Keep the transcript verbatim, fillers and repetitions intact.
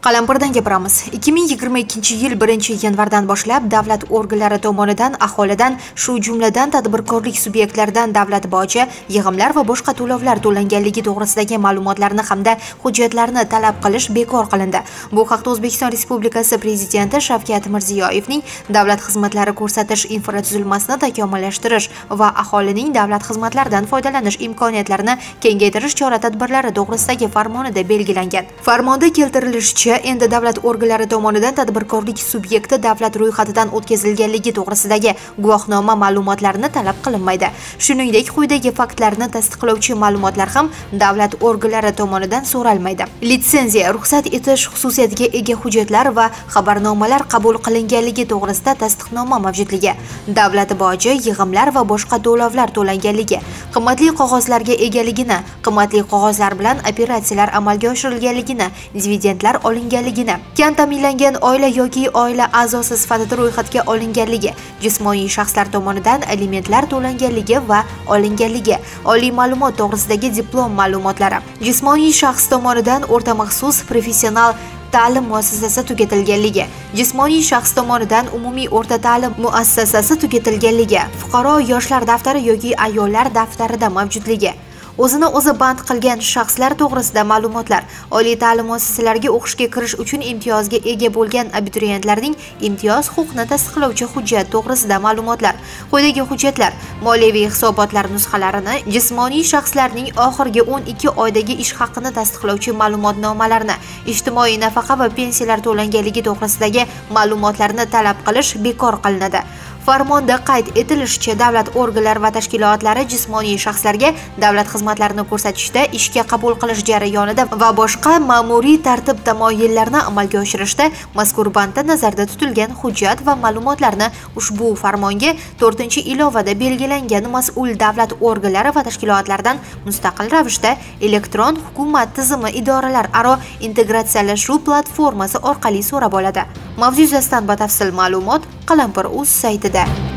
Qalampirdan gapiramiz. ikki ming yigirma ikkinchi yil birinchi yanvardan boshlab davlat organlari tomonidan aholidan, shu jumladan tadbirkorlik subyektlaridan davlat boji, yig'imlar va boshqa to'lovlar to'langanligi to'g'risidagi ma'lumotlarni hamda hujjatlarni talab qilish bekor qilindi. Bu haqda O'zbekiston Respublikasi Prezidenti Shavkat Mirziyoyevning davlat xizmatlari ko'rsatish infratuzilmasini takomillashtirish va aholining davlat xizmatlaridan foydalanish imkoniyatlarini kengaytirish chora-tadbirlari to'g'risidagi farmonida belgilangan. Farmonda keltirilishicha, endi davlat organlari tomonidan tadbirkorlik subyekti davlat ro'yxatidan o'tkazilganligi to'g'risidagi guvohnoma ma'lumotlarini talab qilinmaydi. Shuningdek, quyidagi faktlarni tasdiqlovchi ma'lumotlar ham davlat organlari tomonidan so'ralmaydi. Litsenziya, ruxsat etish xususiyatiga ega hujjatlar va xabarnomalar qabul qilinganligi to'g'risida tasdiqnoma mavjudligi, davlat boji, yig'imlar va boshqa to'lovlar to'langanligi, qimmatli qog'ozlarga egaligini, qimmatli qog'ozlar bilan operatsiyalar amalga oshirilganligini, dividendlar olinganligini, kam ta'minlangan oila yoki oila a'zosi sifatida ro'yxatga olinganligi, jismoniy shaxslar tomonidan alimentlar to'langanligi va olinganligi, oliy ma'lumot to'g'risidagi diplom ma'lumotlari, jismoniy shaxs tomonidan o'rta maxsus professional ta'lim muassasasi tugatilganligi, jismoniy shaxs tomonidan umumiy o'rta ta'lim muassasasi tugatilganligi, fuqaro yoshlar daftari yoki ayollar daftarida mavjudligi, o'zini o'zi band qilgan shaxslar to'g'risida ma'lumotlar, oliy ta'lim muassasalariga o'qishga kirish uchun imtiyozga ega bo'lgan abituriyentlarning imtiyoz huquqini tasdiqlovchi hujjat to'g'risida ma'lumotlar. Quyidagi hujjatlar moliyaviy hisobotlar nusxalarini, jismoniy shaxslarning oxirgi o'n ikki oydagi ish haqini tasdiqlovchi ma'lumotnomalarni, ijtimoiy nafaqa va pensiyalar to'langanligi to'g'risidagi ma'lumotlarni talab qilish bekor qilinadi. Farmonda qayd etilishicha, davlat organlari va tashkilotlari jismoniy shaxslarga davlat xizmatlarini ko'rsatishda, ishga qabul qilish jarayonida va boshqa ma'muriy tartib tamoyillarini amalga oshirishda mazkur bandda nazarda tutilgan hujjat va ma'lumotlarni ushbu farmonga to'rtinchi ilovada belgilangan mas'ul davlat organlari va tashkilotlaridan mustaqil ravishda elektron hukumat tizimi idoralararo integratsiyalashuv platformasi orqali so'rab oladi. Mavzu yuzasidan batafsil ma'lumot Qalampir.uz saytida.